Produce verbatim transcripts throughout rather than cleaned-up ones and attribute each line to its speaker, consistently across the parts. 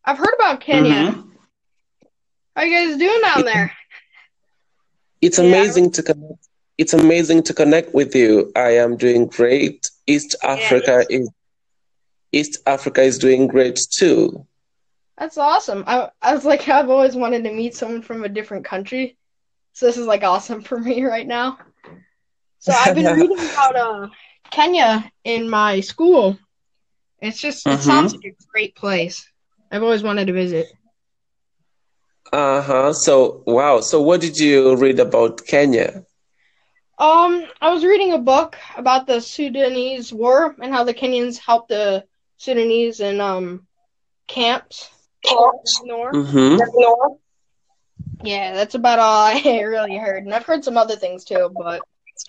Speaker 1: I've heard about Kenya.
Speaker 2: Mm-hmm.
Speaker 1: How you guys doing down
Speaker 2: It,
Speaker 1: there?
Speaker 2: it's
Speaker 1: Yeah, I
Speaker 2: amazing to connect. It's amazing to connect with you. I am doing great. East
Speaker 1: yeah,
Speaker 2: Africa
Speaker 1: it's
Speaker 2: is East Africa is doing great too.
Speaker 1: that's awesome. I I was like I've always wanted to meet someone from a different country, so this is like awesome for me right now. So I've been reading about uh Kenya in my school. It's just it sounds
Speaker 2: Mm-hmm.
Speaker 1: like a great place. I've always wanted to visit.
Speaker 2: Uh-huh. So, wow. So, what did you read about Kenya?
Speaker 1: Um, I was reading a book about the Sudanese war and how the Kenyans helped the Sudanese in um camps in the war.
Speaker 2: Mm-hmm.
Speaker 1: Yeah, that's about all I really heard. And I've heard some other things too, but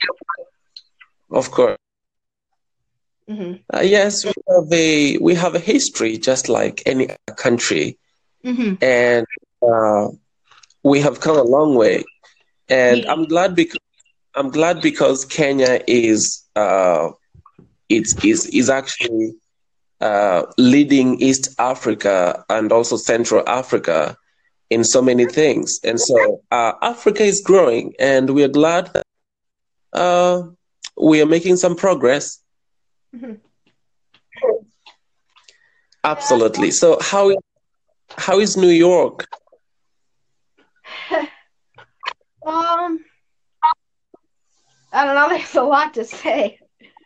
Speaker 2: Of course.
Speaker 1: mhm.
Speaker 2: Uh, yes, we have a we have a history just like any other country,
Speaker 1: Mhm.
Speaker 2: and uh, we have come a long way. And
Speaker 1: Yeah.
Speaker 2: I'm glad because I'm glad because Kenya is uh, it's is is actually uh, leading East Africa and also Central Africa in so many things. And so uh, Africa is growing, and we are glad that uh, we are making some progress.
Speaker 1: Mhm. Yeah.
Speaker 2: Absolutely. So how how is New York?
Speaker 1: um, I don't know. There's a lot to say.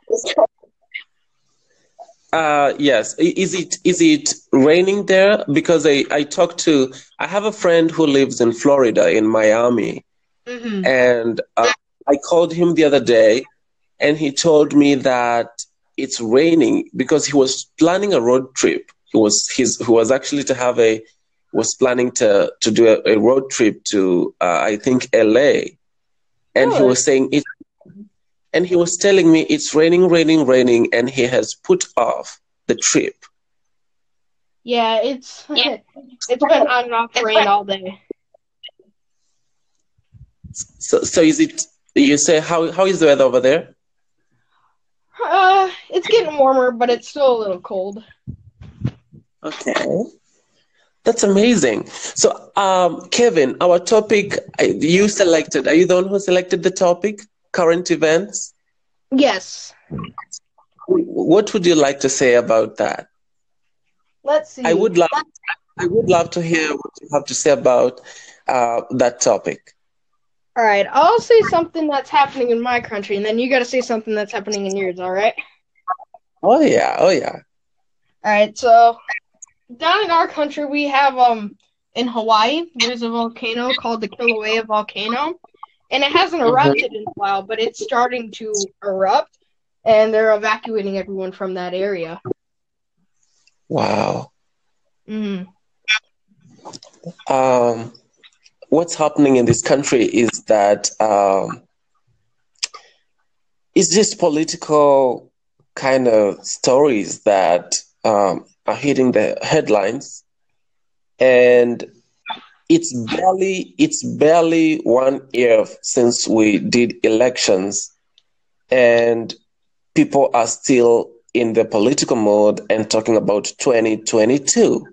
Speaker 2: Uh, yes. I- Is it is it raining there? Because I I talked to I have a friend who lives in Florida in Miami,
Speaker 1: Mhm.
Speaker 2: and uh, I called him the other day, and he told me that it's raining because he was planning a road trip. He was his he was actually to have a was planning to to do a, a road trip to uh, I think L A, and he
Speaker 1: Really?
Speaker 2: was saying it, and he was telling me it's raining, raining, raining, and he has put off the trip.
Speaker 1: Yeah, it's it's been on and off rain all day.
Speaker 2: So, so is it? You say how how is the weather over there?
Speaker 1: Uh, it's getting warmer, but it's still a little cold.
Speaker 2: Okay, that's amazing. So, um, Kevin, our topic I- you selected. Are you the one who selected the topic? Current events.
Speaker 1: Yes.
Speaker 2: What would you like to say about that?
Speaker 1: Let's
Speaker 2: I
Speaker 1: see.
Speaker 2: would love I would love to hear what you have to say about uh, that topic.
Speaker 1: All right, I'll say something that's happening in my country, and then you got to say something that's happening in yours. All right.
Speaker 2: Oh yeah, oh yeah.
Speaker 1: All right. So down in our country, we have um in Hawaii, there's a volcano called the Kilauea volcano, and it hasn't erupted
Speaker 2: Hmm.
Speaker 1: in a while, but it's starting to erupt, and they're evacuating everyone from that area.
Speaker 2: Wow.
Speaker 1: Hmm.
Speaker 2: Um, what's happening in this country is that um, it's just political kind of stories that um, are hitting the headlines, and it's barely it's barely one year since we did elections, and people are still in the political mode and talking about twenty twenty-two.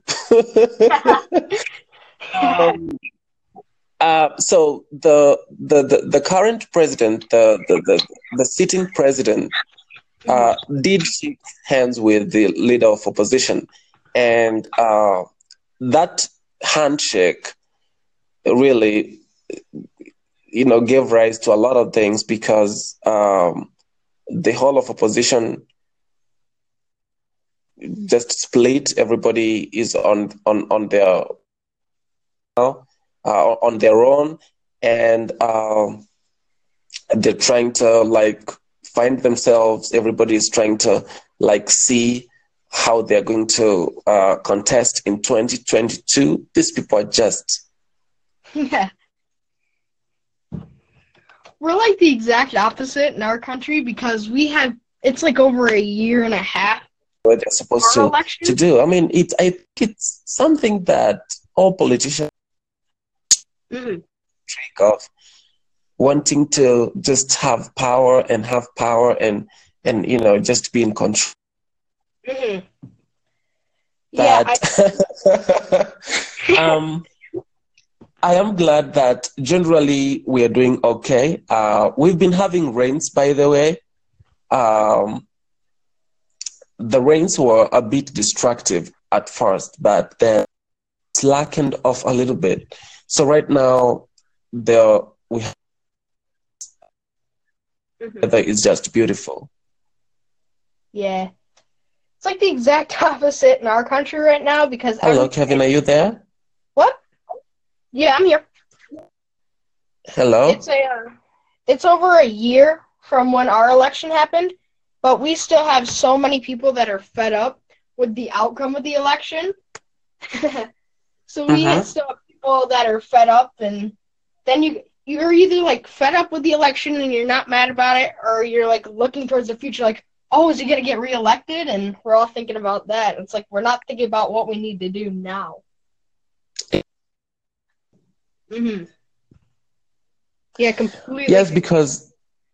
Speaker 2: um, uh, so the, the the the current president, the the the, the sitting president,
Speaker 1: Hmm.
Speaker 2: uh, did shake hands with the leader of opposition, and uh, that handshake really, you know, gave rise to a lot of things because um, the whole of opposition just split. Everybody is on on on their uh, on their own, and um, they're trying to like find themselves. Everybody is trying to like see how they're going to uh, contest in twenty twenty-two. These people are just
Speaker 1: Yeah, we're like the exact opposite in our country because we have it's like over a year and a half
Speaker 2: what they're supposed
Speaker 1: our
Speaker 2: to to
Speaker 1: election.
Speaker 2: do. I mean, it I think it's something that all politicians
Speaker 1: Hmm.
Speaker 2: think of, wanting to just have power and have power and and you know just be in control.
Speaker 1: Hmm. Yeah,
Speaker 2: that
Speaker 1: I
Speaker 2: um, I am glad that generally we are doing okay. Uh, we've been having rains, by the way. Um, the rains were a bit destructive at first, but then slackened off a little bit. So right now, the we
Speaker 1: Mhm.
Speaker 2: weather is just beautiful.
Speaker 1: Yeah. It's like the exact opposite in our country right now because
Speaker 2: Hello,
Speaker 1: every
Speaker 2: Kevin, are you there?
Speaker 1: what? Yeah, I'm here. It's
Speaker 2: Hello?
Speaker 1: a uh, it's over a year from when our election happened, but we still have so many people that are fed up with the outcome of the election. So we
Speaker 2: Mm-hmm.
Speaker 1: still have people that are fed up, and then you you're either like fed up with the election and you're not mad about it, or you're like looking towards the future, like, oh, is he gonna get reelected? And we're all thinking about that. It's like we're not thinking about what we need to do now. Hmm. Yeah, completely.
Speaker 2: Yes, because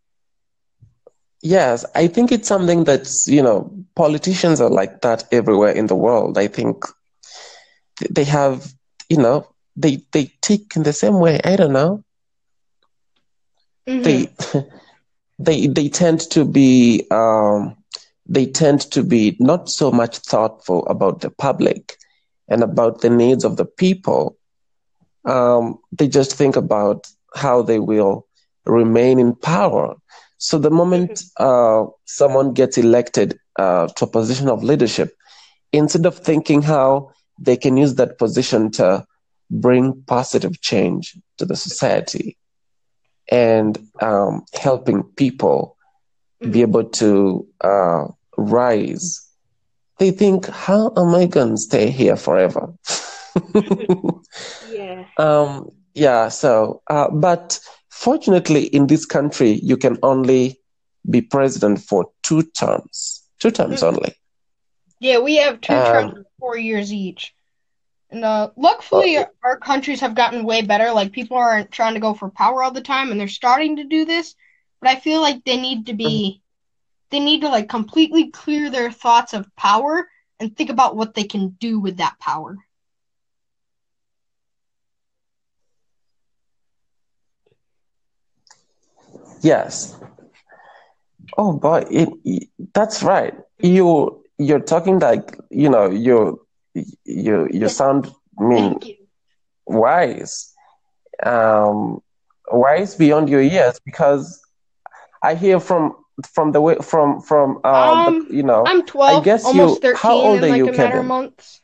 Speaker 2: yes, I think it's something that's, you know, politicians are like that everywhere in the world. I think they have, you know, they they tick in the same way. I don't know.
Speaker 1: Hmm.
Speaker 2: They they they tend to be um they tend to be not so much thoughtful about the public and about the needs of the people. Um, they just think about how they will remain in power. So the moment uh, someone gets elected uh, to a position of leadership, instead of thinking how they can use that position to bring positive change to the society and um, helping people be
Speaker 1: Hmm.
Speaker 2: able to uh, rise, they think, how am I going to stay here forever?
Speaker 1: Yeah.
Speaker 2: Um, yeah, so, uh, but fortunately, in this country, you can only be president for two terms, two terms
Speaker 1: Mhm.
Speaker 2: only.
Speaker 1: Yeah, we have two terms
Speaker 2: Um,
Speaker 1: of four years each. And uh,
Speaker 2: uh,
Speaker 1: luckily, our countries have gotten way better. Like, people aren't trying to go for power all the time, and they're starting to do this. But I feel like they need to be, they need to, like, completely clear their thoughts of power and think about what they can do with that power.
Speaker 2: yes. Oh boy, it, it- that's right. You you're talking like, you know, you you you sound, I mean,
Speaker 1: Thank you.
Speaker 2: wise. Um, wise beyond your years, because I hear from from the way from from uh the
Speaker 1: Um,
Speaker 2: you know,
Speaker 1: I'm
Speaker 2: I
Speaker 1: twelve,
Speaker 2: guess
Speaker 1: almost
Speaker 2: you, how
Speaker 1: thirteen
Speaker 2: old
Speaker 1: in
Speaker 2: are
Speaker 1: like
Speaker 2: you,
Speaker 1: a matter of
Speaker 2: Kevin?
Speaker 1: months.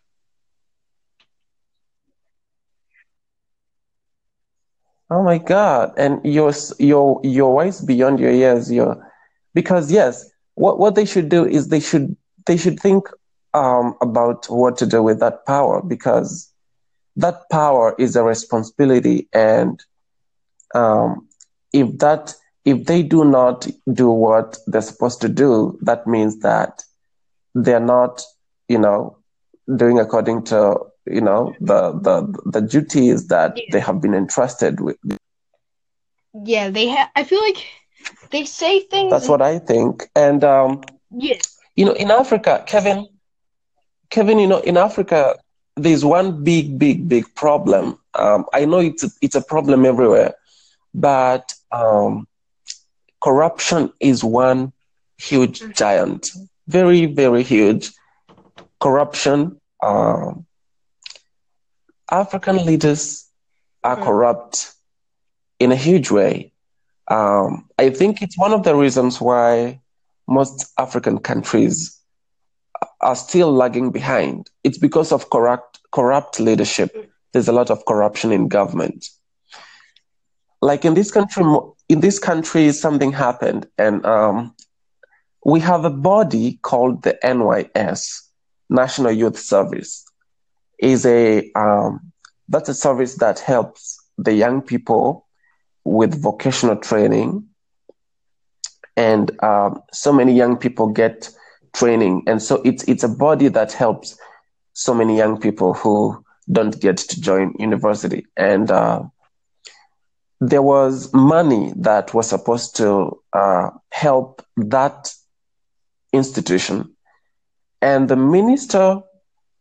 Speaker 2: Oh my God. And you're s- you're you're wise beyond your years. You're, because yes, what what they should do is they should they should think um about what to do with that power, because that power is a responsibility. And um if that if they do not do what they're supposed to do, that means that they're not, you know, doing according to, you know, the the the duties that
Speaker 1: Yeah,
Speaker 2: they have been entrusted with.
Speaker 1: yeah. They have. I feel like they say things
Speaker 2: That's
Speaker 1: and
Speaker 2: what I think. And um,
Speaker 1: yeah.
Speaker 2: you know, in Africa, Kevin, Kevin, you know, in Africa, there's one big, big, big problem. Um, I know it's a, it's a problem everywhere, but um, corruption is one huge giant, very, very huge. Corruption. Um, African leaders are
Speaker 1: Mhm.
Speaker 2: corrupt in a huge way. Um, I think it's one of the reasons why most African countries are still lagging behind. It's because of corrupt corrupt leadership. There's a lot of corruption in government. Like in this country, in this country, something happened, and um, we have a body called the N Y S, National Youth Service. Is a um, That's a service that helps the young people with vocational training, and um, so many young people get training, and so it's it's a body that helps so many young people who don't get to join university. And uh, there was money that was supposed to uh, help that institution. And the minister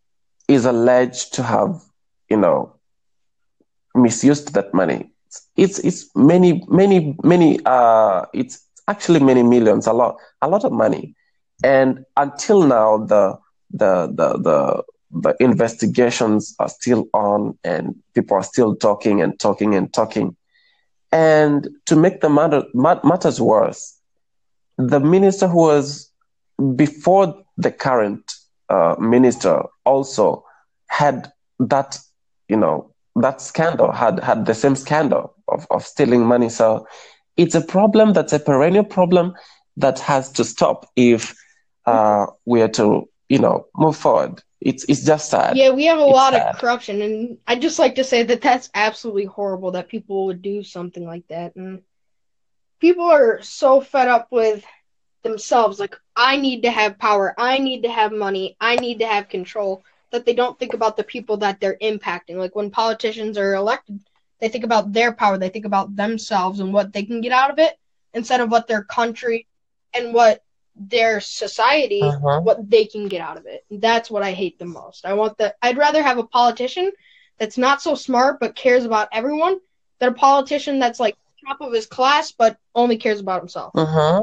Speaker 2: is alleged to have, you know, misused that money. It's it's many many many. Uh, it's actually many millions, a lot a lot of money, and until now the the the the the investigations are still on, and people are still talking and talking and talking. And to make the matter matters worse, the minister who was before the current uh, minister also had that, you know, that scandal, had had the same scandal of, of stealing money. So it's a problem that's a perennial problem that has to stop if uh, we are to, you know, move forward. It's it's just sad.
Speaker 1: Yeah, we have a
Speaker 2: It's
Speaker 1: lot of
Speaker 2: sad.
Speaker 1: corruption, and I'd just like to say that that's absolutely horrible that people would do something like that. And people are so fed up with themselves, like, I need to have power, I need to have money, I need to have control, that they don't think about the people that they're impacting. Like, when politicians are elected, they think about their power, they think about themselves and what they can get out of it, instead of what their country and what their society,
Speaker 2: Uh-huh.
Speaker 1: what they can get out of it. That's what I hate the most. I want the I'd rather have a politician that's not so smart but cares about everyone than a politician that's like top of his class but only cares about himself.
Speaker 2: Uh-huh.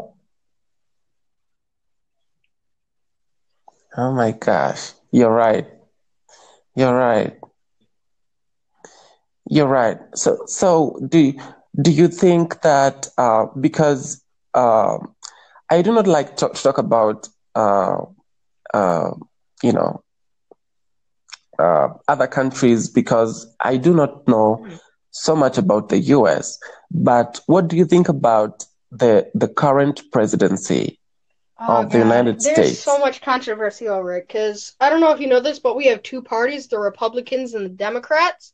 Speaker 2: Oh my gosh. You're right. You're right. You're right. So, so do do you think that uh, because um I do not like to, to talk about uh, uh, you know uh, other countries because I do not know so much about the U S. But what do you think about the the current presidency
Speaker 1: Oh
Speaker 2: of the
Speaker 1: god,
Speaker 2: United
Speaker 1: there's so
Speaker 2: States?
Speaker 1: much controversy over it because I don't know if you know this, but we have two parties, the Republicans and the Democrats.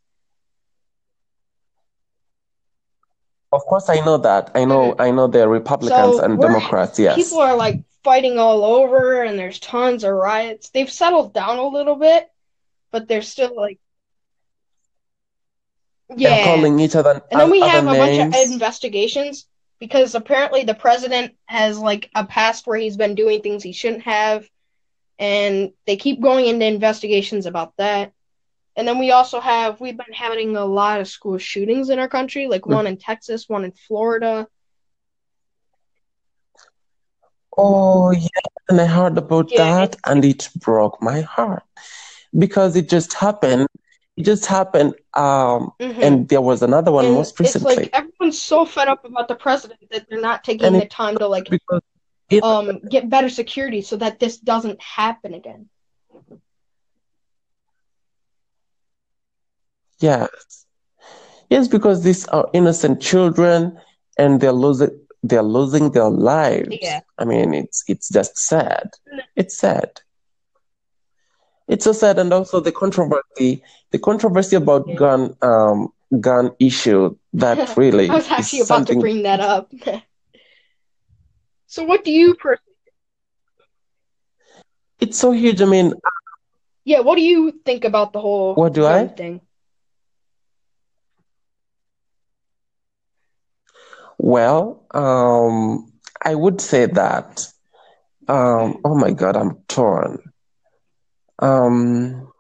Speaker 2: Of course, I know that. I know
Speaker 1: Mhm.
Speaker 2: I know the Republicans
Speaker 1: So
Speaker 2: and
Speaker 1: we're
Speaker 2: Democrats.
Speaker 1: people
Speaker 2: Yes.
Speaker 1: are like fighting all over, and there's tons of riots. They've settled down a little bit, but they're still like,
Speaker 2: And
Speaker 1: yeah.
Speaker 2: calling each other
Speaker 1: And then we
Speaker 2: other
Speaker 1: have a bunch of
Speaker 2: names.
Speaker 1: investigations because apparently the president has like a past where he's been doing things he shouldn't have, and they keep going into investigations about that. And then we also have we've been having a lot of school shootings in our country, like one in Texas, one in Florida.
Speaker 2: Oh, yeah, and I heard about
Speaker 1: Yeah,
Speaker 2: that,
Speaker 1: it's
Speaker 2: and it broke my heart because it just happened. It just happened, um,
Speaker 1: mm-hmm.
Speaker 2: and there was another one
Speaker 1: And
Speaker 2: most
Speaker 1: it's like
Speaker 2: recently,
Speaker 1: everyone's so fed up about the president that they're not
Speaker 2: and
Speaker 1: taking
Speaker 2: it
Speaker 1: the time to like
Speaker 2: because it,
Speaker 1: um get better security so that this doesn't happen again.
Speaker 2: yeah, yes, because these are innocent children, and they're losing they're losing their lives.
Speaker 1: Yeah.
Speaker 2: I mean, it's it's just sad. It's sad. It's so sad, and also the controversy, the controversy about
Speaker 1: Yeah.
Speaker 2: gun, um, gun issue. That
Speaker 1: I
Speaker 2: really
Speaker 1: was
Speaker 2: is
Speaker 1: actually about to
Speaker 2: something.
Speaker 1: bring that up. So what do you per-
Speaker 2: It's so huge. I mean,
Speaker 1: yeah, what do you think about the whole
Speaker 2: what do
Speaker 1: gun
Speaker 2: I?
Speaker 1: thing?
Speaker 2: Well, um, I would say that. Um, oh my God, I'm torn. Um,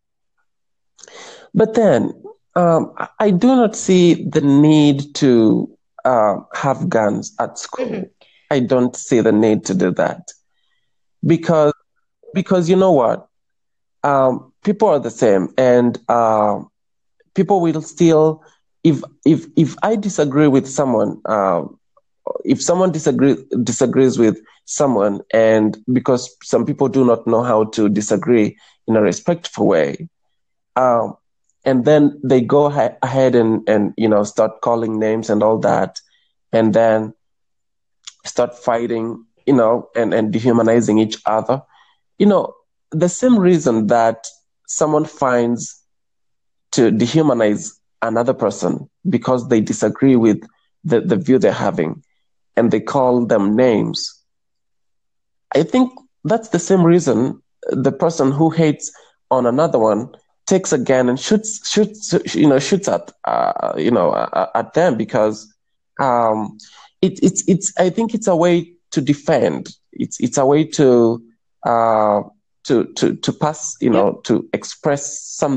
Speaker 2: but then, um, I I do not see the need to uh, have guns at
Speaker 1: Mm-hmm.
Speaker 2: school. I don't see the need to do that because because you know what? Um, people are the same, and uh, people will still. If if if I disagree with someone, um, if someone disagree disagrees with someone, and because some people do not know how to disagree in a respectful way, um, and then they go ha- ahead and and you know start calling names and all that, and then start fighting, you know, and and dehumanizing each other. You know, the same reason that someone finds to dehumanize another person because they disagree with the, the view they're having, and they call them names. I think that's the same reason the person who hates on another one takes a gun and shoots shoots you know shoots at uh, you know uh, at them because um, it, it's it's I think it's a way to defend. It's it's a way to uh, to to to pass, you
Speaker 1: Yep.
Speaker 2: know, to express some